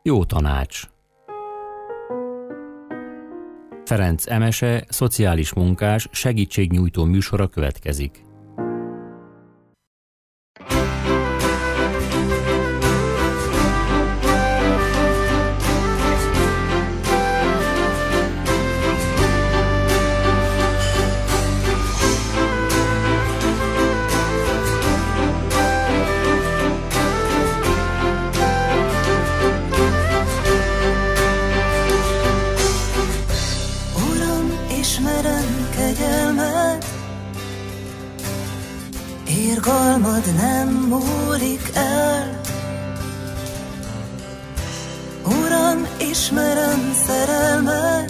Jó tanács. Ferenc Emese, szociális munkás, segítségnyújtó műsora következik. Irgalmad nem múlik el. Uram, ismerem szerelmed,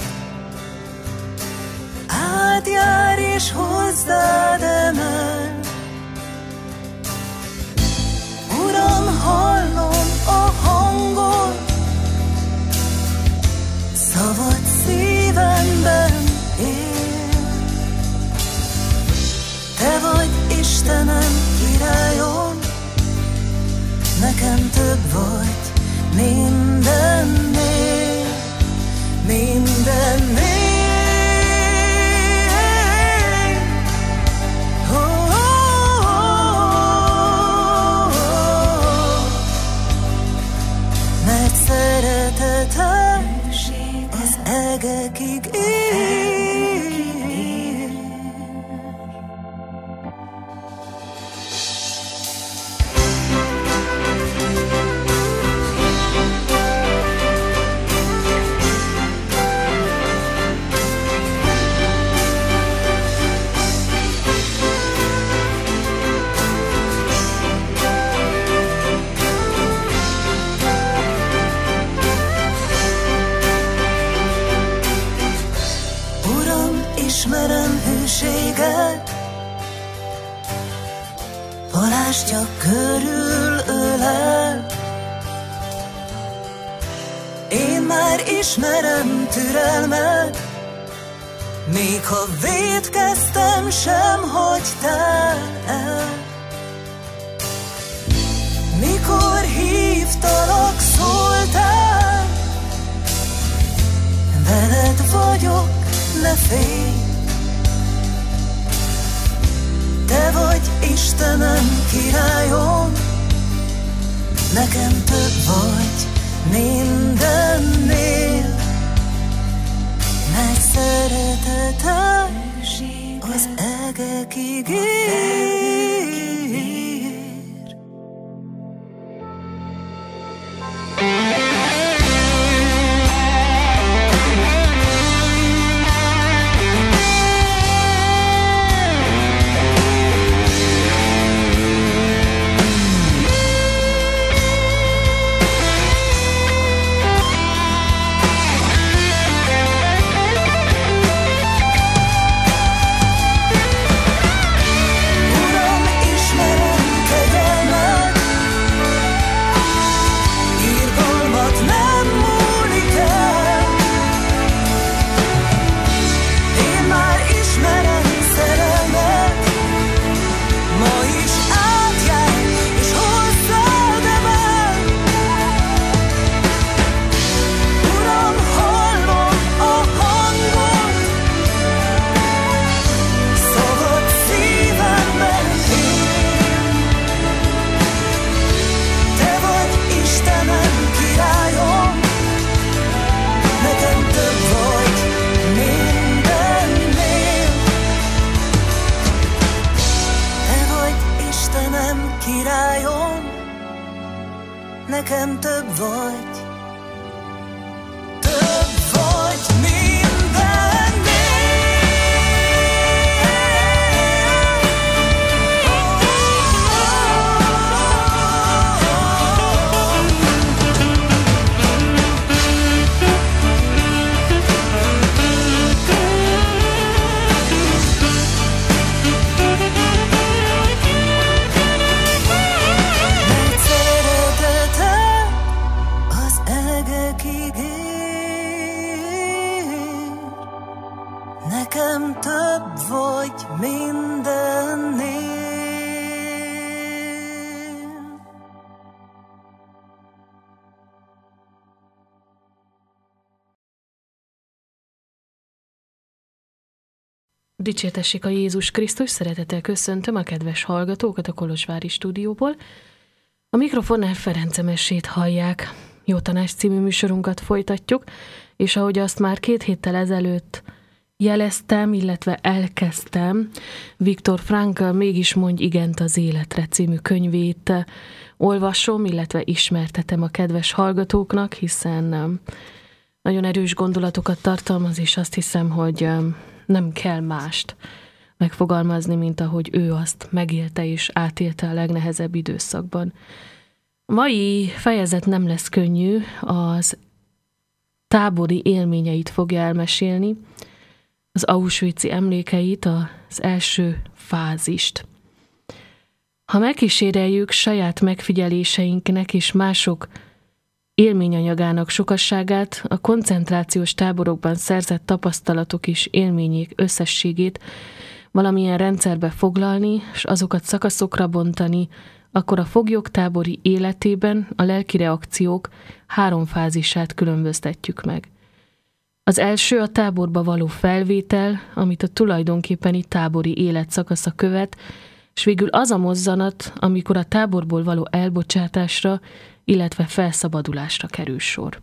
átjár és hozzád emel. Uram, hallom a hangot, szavad szívemben él. Te vagy Istenem, királyom, nekem több vagy mindennél, mindennél. Oh, oh, oh, oh. Mert szereteted az egekig ér. Ismerem hűséged, palástja körül ölel. Én már ismerem türelmed, még ha vétkeztem, sem hagytál el. Mikor hívtalak, szóltál, veled vagyok, ne félj. Te vagy Istenem, királyom, nekem több vagy mindennél. Mert szereteted az egekig ér. Királyom, nekem több vagy mindennél. Dicsértessék a Jézus Krisztus, szeretettel köszöntöm a kedves hallgatókat a Kolozsvári stúdióból. A mikrofonnál Ferenc Emesét hallják. Jó Tanács című műsorunkat folytatjuk, és ahogy azt már 2 héttel ezelőtt jeleztem, illetve elkezdtem, Viktor Frankl Mégis mondj igent az életre című könyvét olvasom, illetve ismertetem a kedves hallgatóknak, hiszen nagyon erős gondolatokat tartalmaz, és azt hiszem, hogy nem kell mást megfogalmazni, mint ahogy ő azt megélte és átélte a legnehezebb időszakban. A mai fejezet nem lesz könnyű, az tábori élményeit fogja elmesélni, az auschwitzi emlékeit, az első fázist. Ha megkíséreljük saját megfigyeléseinknek és mások élményanyagának sokasságát, a koncentrációs táborokban szerzett tapasztalatok és élmények összességét valamilyen rendszerbe foglalni, és azokat szakaszokra bontani, akkor a foglyok tábori életében a lelki reakciók 3 fázisát különböztetjük meg. Az első a táborba való felvétel, amit a tulajdonképpeni tábori életszakasza követ, és végül az a mozzanat, amikor a táborból való elbocsátásra, illetve felszabadulásra kerül sor.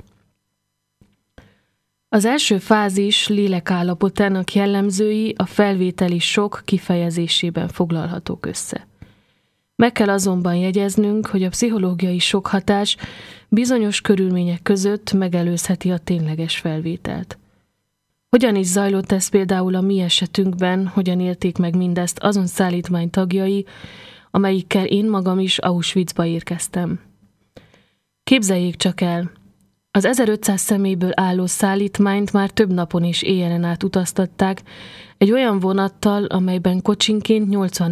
Az első fázis lélekállapotának jellemzői a felvételi sok kifejezésében foglalhatók össze. Meg kell azonban jegyeznünk, hogy a pszichológiai sokhatás bizonyos körülmények között megelőzheti a tényleges felvételt. Hogyan is zajlott ez például a mi esetünkben, hogyan élték meg mindezt azon szállítmány tagjai, amelyikkel én magam is Auschwitzba érkeztem. Képzeljék csak el, az 1500 személyből álló szállítmányt már több napon és éjjelen át utaztatták egy olyan vonattal, amelyben kocsinként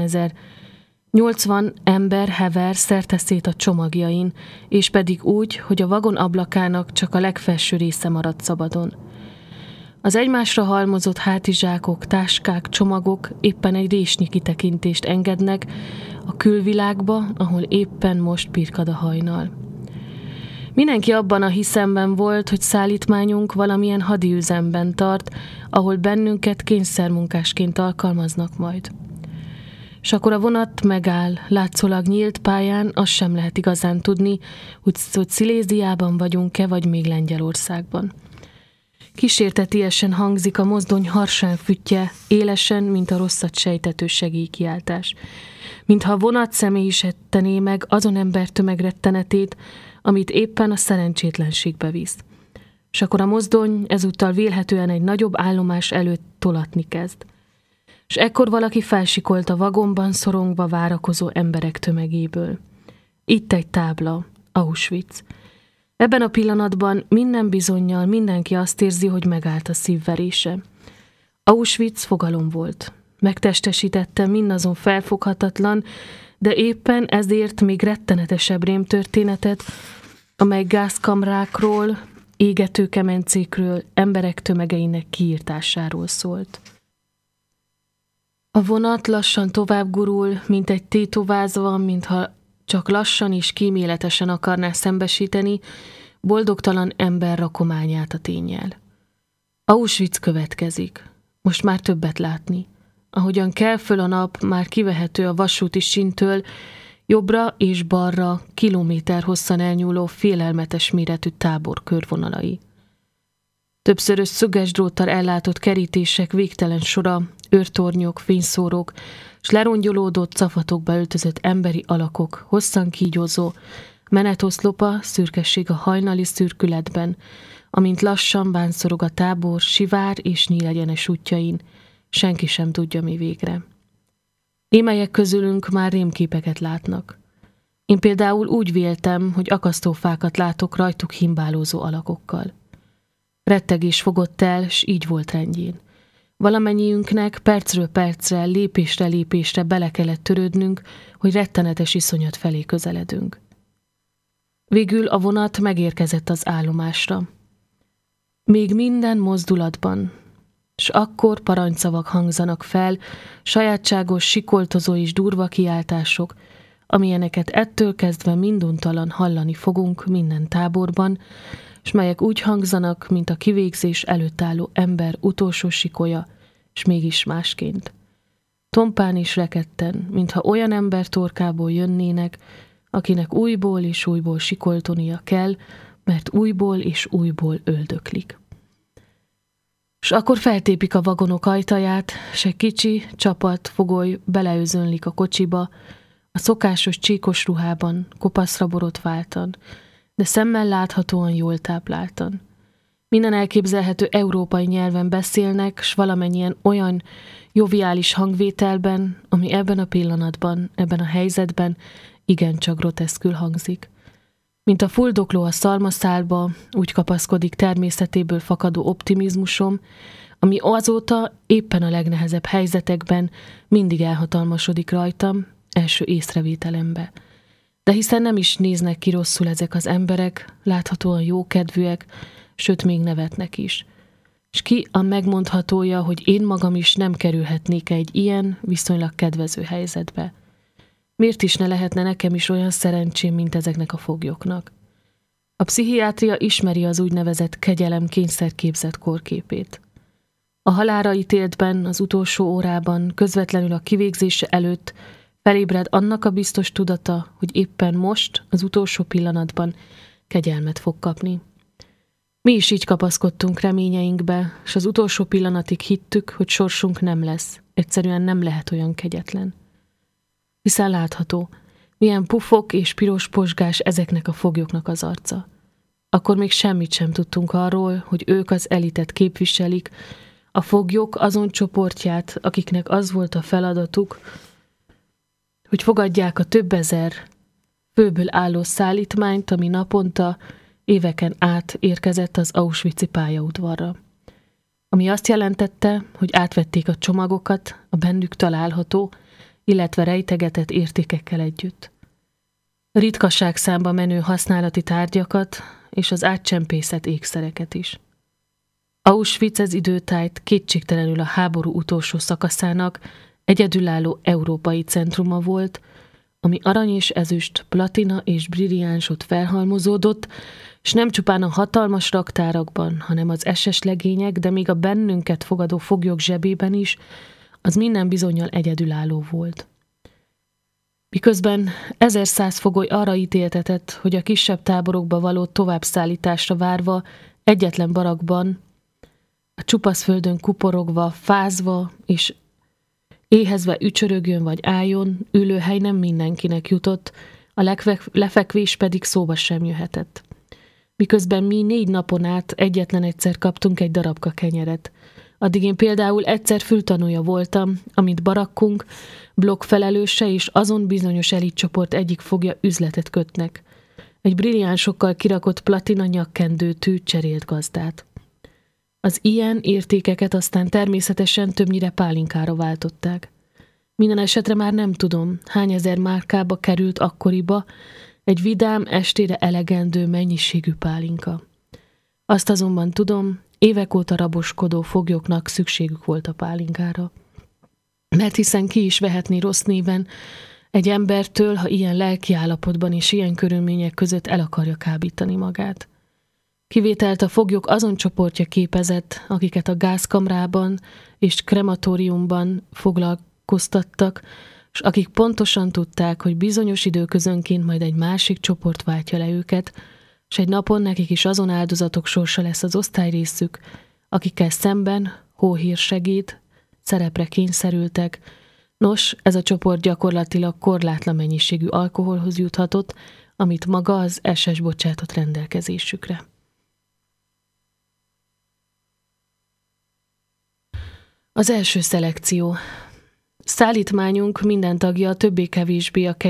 80 ember hever szerte-szét a csomagjain, és pedig úgy, hogy a vagon ablakának csak a legfelső része maradt szabadon. Az egymásra halmozott hátizsákok, táskák, csomagok éppen egy résnyi kitekintést engednek a külvilágba, ahol éppen most pirkad a hajnal. Mindenki abban a hiszemben volt, hogy szállítmányunk valamilyen hadiüzemben tart, ahol bennünket kényszermunkásként alkalmaznak majd. És akkor a vonat megáll, látszólag nyílt pályán, azt sem lehet igazán tudni, hogy Sziléziában vagyunk-e, vagy még Lengyelországban. Kísértetiesen hangzik a mozdony harsán füttye, élesen, mint a rosszat sejtető segélykiáltás. Mintha a vonat személyisetené meg azon embertömeg rettenetét, amit éppen a szerencsétlenségbe visz. És akkor a mozdony ezúttal vélhetően egy nagyobb állomás előtt tolatni kezd. És ekkor valaki felsikolt a vagonban szorongva várakozó emberek tömegéből. Itt egy tábla, Auschwitz. Ebben a pillanatban minden bizonnyal mindenki azt érzi, hogy megállt a szívverése. Auschwitz fogalom volt. Megtestesítette mindazon felfoghatatlan, de éppen ezért még rettenetesebb rémtörténetet, amely gázkamrákról, égető kemencékről, emberek tömegeinek kiírtásáról szólt. A vonat lassan tovább gurul, mint egy tétovázva, mintha csak lassan és kíméletesen akarná szembesíteni boldogtalan ember rakományát a ténnyel. Auschwitz következik. Most már többet látni. Ahogyan kel föl a nap, már kivehető a vasúti síntől, jobbra és balra kilométer hosszan elnyúló félelmetes méretű tábor körvonalai. Többszörös szöges dróttal ellátott kerítések végtelen sora, őrtornyok, fényszórók, s lerongyolódott cafatokba öltözött emberi alakok, hosszan kígyózó, menetoszlopa, szürkesség a hajnali szürkületben, amint lassan bánszorog a tábor sivár és nyílegyenes útjain, senki sem tudja mi végre. Némelyek közülünk már rémképeket látnak. Én például úgy véltem, hogy akasztófákat látok rajtuk himbálózó alakokkal. Rettegés fogott el, s így volt rendjén. Valamennyiünknek percről percre, lépésre lépésre bele kellett törődnünk, hogy rettenetes iszonyat felé közeledünk. Végül a vonat megérkezett az állomásra. Még minden mozdulatban, s akkor parancsszavak hangzanak fel, sajátságos, sikoltozó és durva kiáltások, amilyeneket ettől kezdve minduntalan hallani fogunk minden táborban, s melyek úgy hangzanak, mint a kivégzés előtt álló ember utolsó sikolya, s mégis másként. Tompán és rekedten, mintha olyan ember torkából jönnének, akinek újból és újból sikoltonia kell, mert újból és újból öldöklik. S akkor feltépik a vagonok ajtaját, s egy kicsi csapat fogoly beleözönlik a kocsiba, a szokásos csíkos ruhában, kopaszra borotváltan, de szemmel láthatóan jól tápláltan. Minden elképzelhető európai nyelven beszélnek, s valamennyien olyan joviális hangvételben, ami ebben a pillanatban, ebben a helyzetben igencsak groteszkül hangzik. Mint a fuldokló a szalmaszálba, úgy kapaszkodik természetéből fakadó optimizmusom, ami azóta éppen a legnehezebb helyzetekben mindig elhatalmasodik rajtam, első észrevételembe. De hiszen nem is néznek ki rosszul ezek az emberek, láthatóan jókedvűek, sőt még nevetnek is. S ki a megmondhatója, hogy én magam is nem kerülhetnék egy ilyen, viszonylag kedvező helyzetbe. Miért is ne lehetne nekem is olyan szerencsém, mint ezeknek a foglyoknak? A pszichiátria ismeri az úgynevezett kegyelem-kényszerképzet korképét. A halálra ítéltben, az utolsó órában, közvetlenül a kivégzése előtt felébred annak a biztos tudata, hogy éppen most, az utolsó pillanatban kegyelmet fog kapni. Mi is így kapaszkodtunk reményeinkbe, s az utolsó pillanatig hittük, hogy sorsunk nem lesz, egyszerűen nem lehet olyan kegyetlen. Hiszen látható, milyen pufok és piros pozsgás ezeknek a foglyoknak az arca. Akkor még semmit sem tudtunk arról, hogy ők az elitet képviselik, a foglyok azon csoportját, akiknek az volt a feladatuk, hogy fogadják a több ezer főből álló szállítmányt, ami naponta, éveken át érkezett az Auschwitz-i pályaudvarra. Ami azt jelentette, hogy átvették a csomagokat, a bennük található, illetve rejtegetett értékekkel együtt. Ritkaság számba menő használati tárgyakat és az átcsempészett ékszereket is. Auschwitz az időtájt kétségtelenül a háború utolsó szakaszának egyedülálló európai centruma volt, ami arany és ezüst, platina és brilliánsot felhalmozódott, s nem csupán a hatalmas raktárakban, hanem az SS legények, de még a bennünket fogadó foglyok zsebében is, az minden bizonnyal egyedülálló volt. Miközben 1100 fogoly arra ítéltetett, hogy a kisebb táborokba való továbbszállításra várva egyetlen barakban, a csupasz földön kuporogva, fázva és éhezve ücsörögjön vagy álljon, ülőhely nem mindenkinek jutott, a lefekvés pedig szóba sem jöhetett. Miközben mi 4 napon át egyetlen egyszer kaptunk egy darabka kenyeret. Addig én például egyszer fültanúja voltam, amint barakkunk, blokkfelelőse és azon bizonyos elitcsoport egyik fogja üzletet kötnek. Egy brilliánsokkal kirakott platina nyakkendőtű cserélt gazdát. Az ilyen értékeket aztán természetesen többnyire pálinkára váltották. Minden esetre már nem tudom, hány ezer márkába került akkoriba egy vidám, estére elegendő mennyiségű pálinka. Azt azonban tudom, évek óta raboskodó foglyoknak szükségük volt a pálinkára. Mert hiszen ki is vehetné rossz néven egy embertől, ha ilyen lelkiállapotban és ilyen körülmények között el akarja kábítani magát. Kivételt a foglyok azon csoportja képezett, akiket a gázkamrában és krematóriumban foglalkoztattak, és akik pontosan tudták, hogy bizonyos időközönként majd egy másik csoport váltja le őket, és egy napon nekik is azon áldozatok sorsa lesz az osztályrészük, akikkel szemben hóhírsegéd szerepre kényszerültek. Nos, ez a csoport gyakorlatilag korlátlan mennyiségű alkoholhoz juthatott, amit maga az SS bocsátott rendelkezésükre. Az első szelekció. Szállítmányunk minden tagja többé-kevésbé a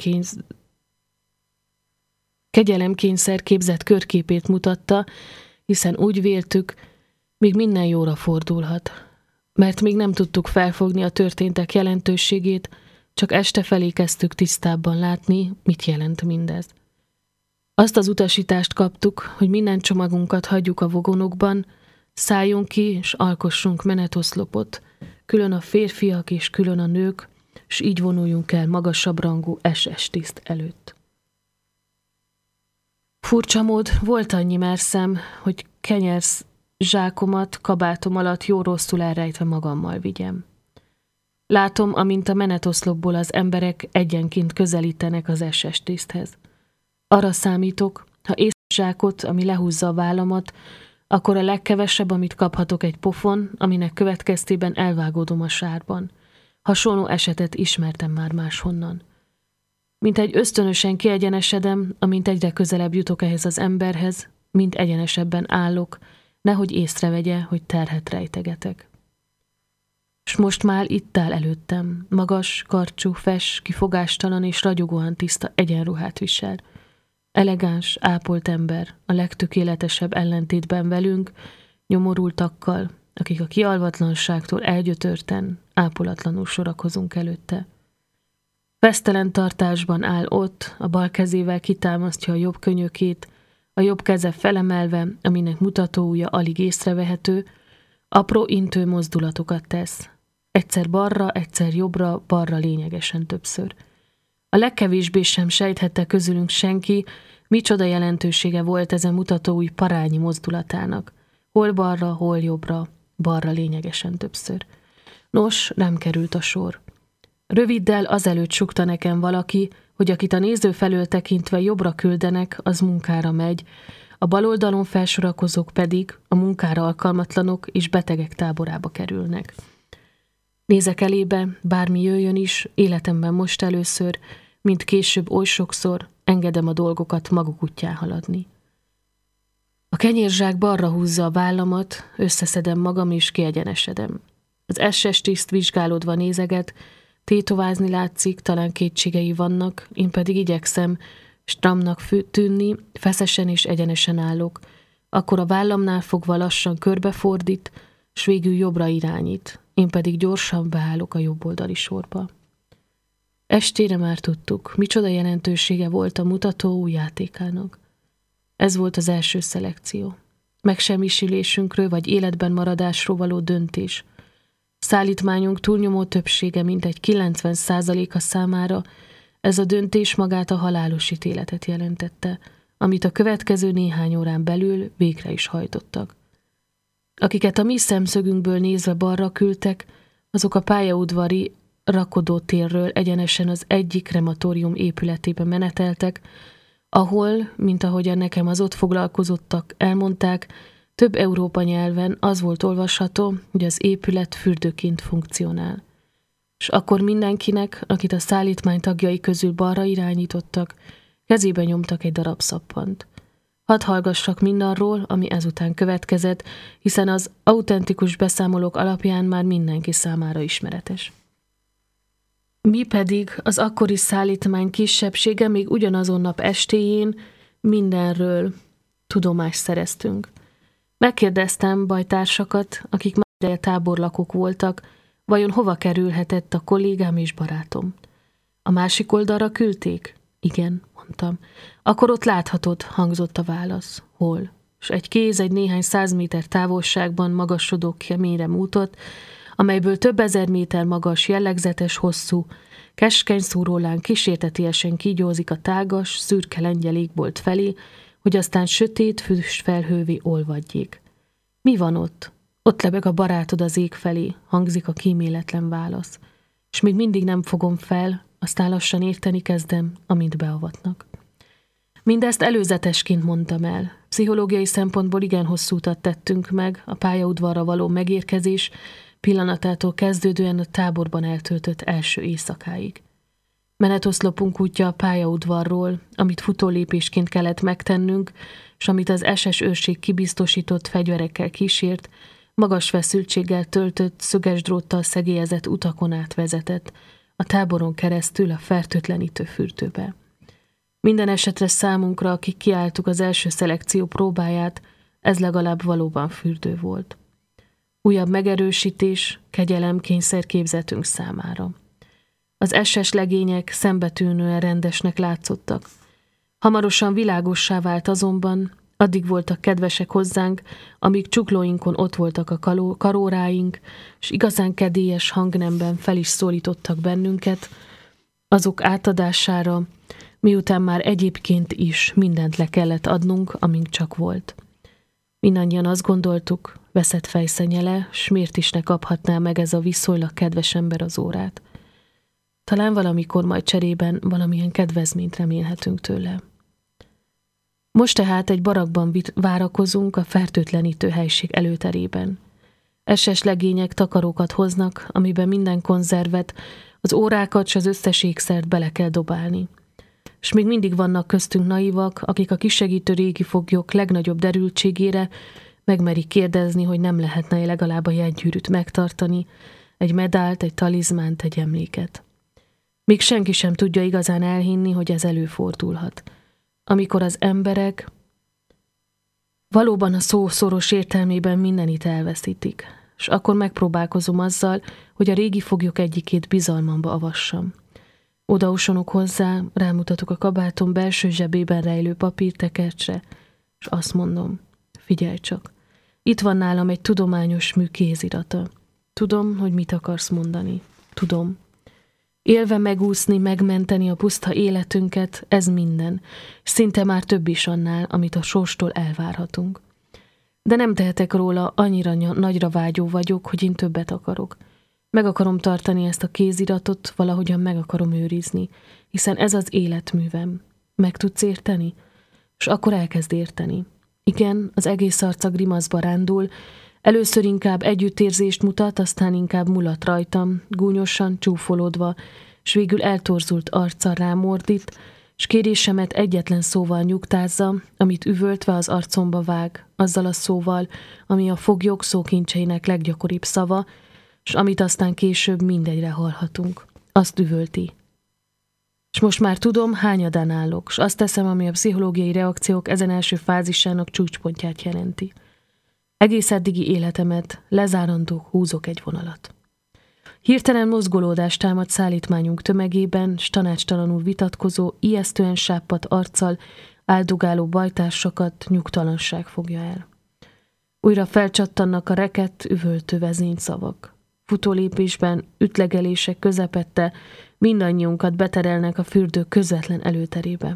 kegyelemkényszer képzett körképét mutatta, hiszen úgy véltük, még minden jóra fordulhat. Mert még nem tudtuk felfogni a történtek jelentőségét, csak este felé kezdtük tisztábban látni, mit jelent mindez. Azt az utasítást kaptuk, hogy minden csomagunkat hagyjuk a vagonokban, szálljunk ki és alkossunk menetoszlopot, külön a férfiak és külön a nők, s így vonuljunk el magasabb rangú SS tiszt előtt. Furcsa mód, volt annyi merszem, hogy zsákomat kabátom alatt jó-rosszul elrejtve magammal vigyem. Látom, amint a menetoszlopból az emberek egyenként közelítenek az SS tiszthez. Arra számítok, ha észzsákot, ami lehúzza a vállamat, akkor a legkevesebb, amit kaphatok, egy pofon, aminek következtében elvágódom a sárban. Hasonló esetet ismertem már máshonnan. Mint egy ösztönösen kiegyenesedem, amint egyre közelebb jutok ehhez az emberhez, mint egyenesebben állok, nehogy észrevegye, hogy terhet rejtegetek. S most már itt áll előttem, magas, karcsú, fes, kifogástalan és ragyogóan tiszta egyenruhát visel. Elegáns, ápolt ember, a legtökéletesebb ellentétben velünk, nyomorultakkal, akik a kialvatlanságtól elgyötörten, ápolatlanul sorakozunk előtte. Fesztelen tartásban áll ott, a bal kezével kitámasztja a jobb könyökét, a jobb keze felemelve, aminek mutatóujja alig észrevehető, apró intő mozdulatokat tesz. Egyszer balra, egyszer jobbra, balra lényegesen többször. A legkevésbé sem sejthette közülünk senki, micsoda jelentősége volt ezen mutatóujj parányi mozdulatának. Hol balra, hol jobbra, balra lényegesen többször. Nos, nem került a sor. Röviddel azelőtt sukta nekem valaki, hogy akit a néző felől tekintve jobbra küldenek, az munkára megy, a bal oldalon felsorakozók pedig a munkára alkalmatlanok és betegek táborába kerülnek. Nézek elébe, bármi jöjjön is, életemben most először, mint később oly sokszor, engedem a dolgokat maguk útján haladni. A kenyérzsák balra húzza a vállamat, összeszedem magam és kiegyenesedem. Az SS tiszt vizsgálódva nézeget, tétovázni látszik, talán kétségei vannak, én pedig igyekszem stramnak tűnni, feszesen és egyenesen állok. Akkor a vállamnál fogva lassan körbefordít, s végül jobbra irányít, én pedig gyorsan beállok a jobboldali sorba. Estére már tudtuk, micsoda jelentősége volt a mutató új játékának. Ez volt az első szelekció. Megsemmisülésünkről vagy életben maradásról való döntés. Szállítmányunk túlnyomó többsége, mintegy 90%-a számára ez a döntés magát a halálos ítéletet jelentette, amit a következő néhány órán belül végre is hajtottak. Akiket a mi szemszögünkből nézve balra küldtek, azok a pályaudvari rakodótérről egyenesen az egyik krematórium épületébe meneteltek, ahol, mint ahogyan nekem az ott foglalkozottak elmondták, több Európa nyelven az volt olvasható, hogy az épület fürdőként funkcionál. És akkor mindenkinek, akit a szállítmány tagjai közül balra irányítottak, kezébe nyomtak egy darab szappant. Hadd hallgassak mindarról, ami ezután következett, hiszen az autentikus beszámolók alapján már mindenki számára ismeretes. Mi pedig az akkori szállítmány kisebbsége még ugyanazon nap estéjén mindenről tudomást szereztünk. Megkérdeztem bajtársakat, akik már ideje táborlakók voltak, vajon hova kerülhetett a kollégám és barátom. A másik oldalra küldték? Igen, mondtam. Akkor ott láthatod, hangzott a válasz. Hol? És egy kéz egy néhány 100 méter távolságban magasodó keményre múltott, amelyből több ezer méter magas, jellegzetes, hosszú, keskeny szúrólán kísértetiesen kígyózik a tágas, szürke lengyel égbolt felé, hogy aztán sötét füstfelhővé olvadjék. Mi van ott? Ott lebeg a barátod az ég felé, hangzik a kíméletlen válasz. És még mindig nem fogom fel, aztán lassan érteni kezdem, amint beavatnak. Mindezt előzetesként mondtam el. Pszichológiai szempontból igen hosszú utat tettünk meg, a pályaudvarra való megérkezés pillanatától kezdődően a táborban eltöltött első éjszakáig. Menetoszlopunk útja a pályaudvarról, amit futólépésként kellett megtennünk, és amit az SS őrség kibiztosított fegyverekkel kísért, magas feszültséggel töltött, szöges dróttal szegélyezett utakon át vezetett, a táboron keresztül a fertőtlenítő fürdőbe. Minden esetre számunkra, akik kiálltuk az első szelekció próbáját, ez legalább valóban fürdő volt. Újabb megerősítés, kegyelem kényszerképzetünk számára. Az SS legények szembetűnően rendesnek látszottak. Hamarosan világossá vált azonban, addig voltak kedvesek hozzánk, amíg csuklóinkon ott voltak a karóráink, és igazán kedélyes hangnemben fel is szólítottak bennünket, azok átadására, miután már egyébként is mindent le kellett adnunk, amink csak volt. Mindannyian azt gondoltuk, veszett fejszennyele, s miért is ne kaphatná meg ez a viszonylag kedves ember az órát. Talán valamikor majd cserében valamilyen kedvezményt remélhetünk tőle. Most tehát egy barakban várakozunk a fertőtlenítő helység előterében. SS legények takarókat hoznak, amiben minden konzervet, az órákat s az összes ékszert bele kell dobálni. S még mindig vannak köztünk naivak, akik a kisegítő régi foglyok legnagyobb derültségére megmerik kérdezni, hogy nem lehetne legalább a jegygyűrűt megtartani, egy medált, egy talizmánt, egy emléket. Még senki sem tudja igazán elhinni, hogy ez előfordulhat. Amikor az emberek valóban a szó szoros értelmében mindenit elveszítik, és akkor megpróbálkozom azzal, hogy a régi foglyok egyikét bizalmamba avassam. Odaosonok hozzá, rámutatok a kabátom belső zsebében rejlő papírtekercsre, és azt mondom, figyelj csak, itt van nálam egy tudományos mű kézirata. Tudom, hogy mit akarsz mondani. Tudom. Élve megúszni, megmenteni a puszta életünket, ez minden. Szinte már több is annál, amit a sorstól elvárhatunk. De nem tehetek róla, annyira nagyra vágyó vagyok, hogy én többet akarok. Meg akarom tartani ezt a kéziratot, valahogyan meg akarom őrizni, hiszen ez az életművem. Meg tudsz érteni? És akkor elkezd érteni. Igen, az egész arca grimaszba rándul, először inkább együttérzést mutat, aztán inkább mulat rajtam, gúnyosan, csúfolódva, s végül eltorzult arccal rám ordít, s kérésemet egyetlen szóval nyugtázza, amit üvöltve az arcomba vág, azzal a szóval, ami a foglyok szókincseinek leggyakoribb szava, s amit aztán később mindegyre hallhatunk. Azt üvölti. És most már tudom, hányadán állok, s azt teszem, ami a pszichológiai reakciók ezen első fázisának csúcspontját jelenti. Egész eddigi életemet lezárandó húzok egy vonalat. Hirtelen mozgolódást támad szállítmányunk tömegében, s tanácstalanul vitatkozó, ijesztően sápadt arccal áldogáló bajtársakat nyugtalanság fogja el. Újra felcsattannak a rekett, üvöltő vezényszavak. Futólépésben, ütlegelések közepette mindannyiunkat beterelnek a fürdő közvetlen előterébe.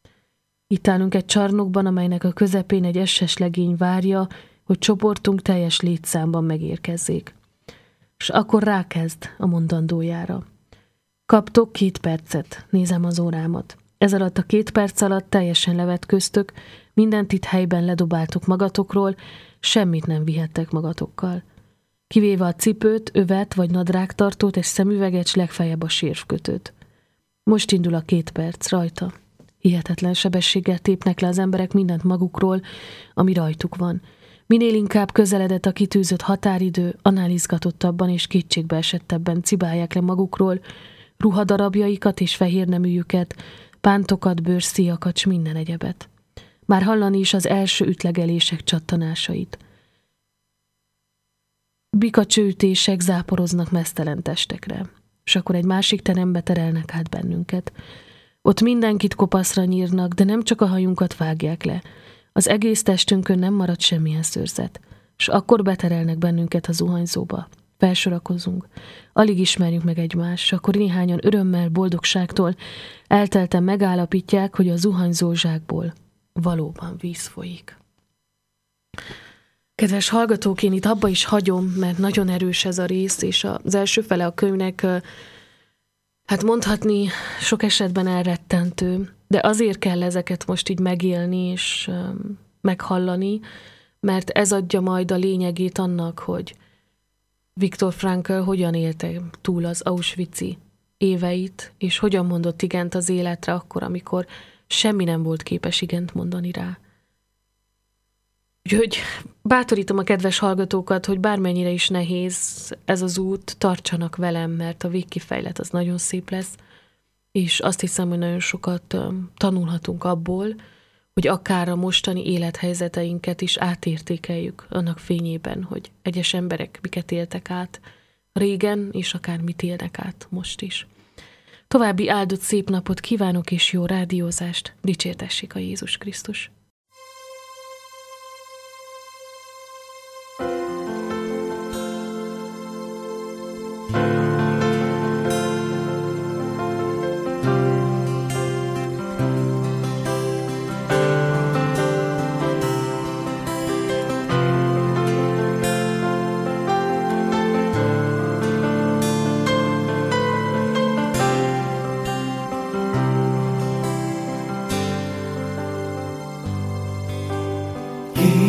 Itt állunk egy csarnokban, amelynek a közepén egy SS legény várja, hogy csoportunk teljes létszámban megérkezzék. És akkor rákezd a mondandójára. Kaptok 2 percet, nézem az órámat. Ez alatt a 2 perc alatt teljesen levetköztök, mindent itt helyben ledobáltok magatokról, semmit nem vihettek magatokkal. Kivéve a cipőt, övet vagy nadrágtartót, egy szemüveget, s legfeljebb a sérvkötőt. Most indul a 2 perc, rajta. Hihetetlen sebességgel tépnek le az emberek mindent magukról, ami rajtuk van. Minél inkább közeledett a kitűzött határidő, annál izgatottabban és kétségbeesettebben cibálják le magukról ruhadarabjaikat és fehérneműjüket, pántokat, bőrszíjakat, s minden egyebet. Már hallani is az első ütlegelések csattanásait. Bikacsőütések záporoznak meztelen testekre, és akkor egy másik terembe terelnek át bennünket. Ott mindenkit kopaszra nyírnak, de nem csak a hajunkat vágják le. Az egész testünkön nem marad semmilyen szőrzet, és akkor beterelnek bennünket a zuhanyzóba. Felsorakozunk, alig ismerjük meg egymást, és akkor néhányan örömmel, boldogságtól eltelten megállapítják, hogy a zuhanyzó zsákból valóban víz folyik. Kedves hallgatók, én itt abba is hagyom, mert nagyon erős ez a rész, és az első fele a könyvnek, hát mondhatni, sok esetben elrettentő, de azért kell ezeket most így megélni és meghallani, mert ez adja majd a lényegét annak, hogy Viktor Frankl hogyan élte túl az auschwitzi éveit, és hogyan mondott igent az életre akkor, amikor semmi nem volt képes igent mondani rá. Úgyhogy bátorítom a kedves hallgatókat, hogy bármennyire is nehéz ez az út, tartsanak velem, mert a végkifejlet az nagyon szép lesz, és azt hiszem, hogy nagyon sokat tanulhatunk abból, hogy akár a mostani élethelyzeteinket is átértékeljük annak fényében, hogy egyes emberek miket éltek át régen, és akár mit élnek át most is. További áldott szép napot kívánok, és jó rádiózást, dicsértessék a Jézus Krisztus!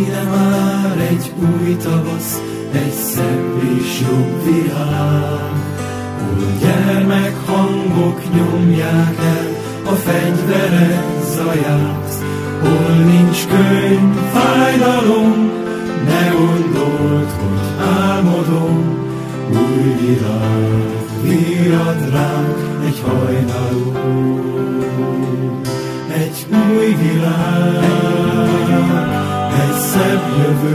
ide már egy új tavasz, egy szebb és jobb világ, hol gyermekhangok nyomják el a fegyverek zaját, hol nincs könny, fájdalom, ne gondold, hogy álmodom, új világ virad ránk egy hajnalon. Egy új világ, egy szebb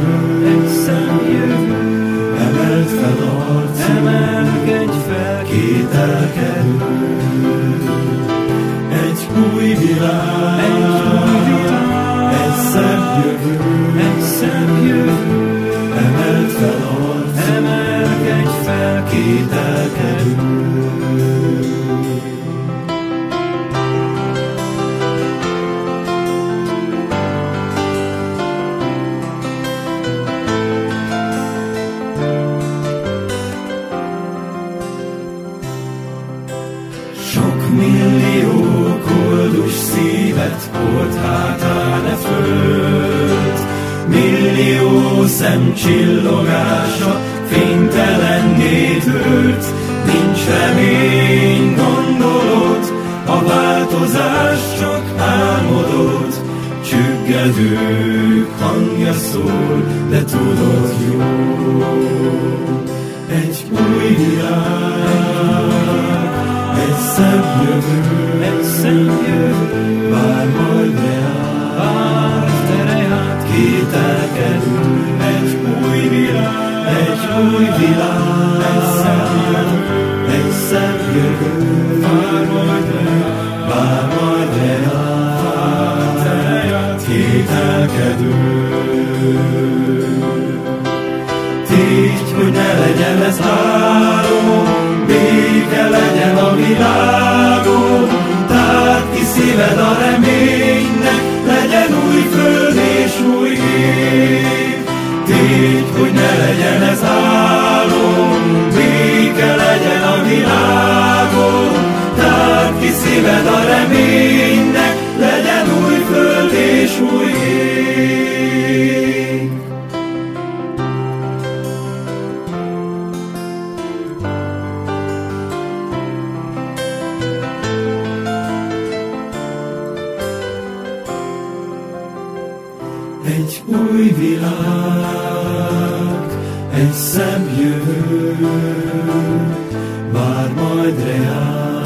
jövő, emeld fel arcunk, emelkedj fel, kételkedő. Egy új világ, egy szebb jövő, emeld fel arcunk, emelkedj fel, kételkedő. Millió koldus szívet hord hátán e föld, millió szem csillogása fénytelenné tölt. Nincs remény, gondolod, a változás csak álmodod, csüggedők hangja szól, de tudod jó. Egy új világ, egy szebb jövő, vár majd reát, kételkedő. Egy új világ, egy szebb jövő, vár majd reát, kételkedő. Tégy, hogy ne legyen ez álom, béke legyen a világon, tárd ki szíved a reménynek, legyen új föld és új ég. Tégy, hogy ne legyen ez álom, béke legyen a világon, tárd ki szíved a reménynek, legyen új föld és új ég. Egy új világ, egy szebb jövő, vár majd reát.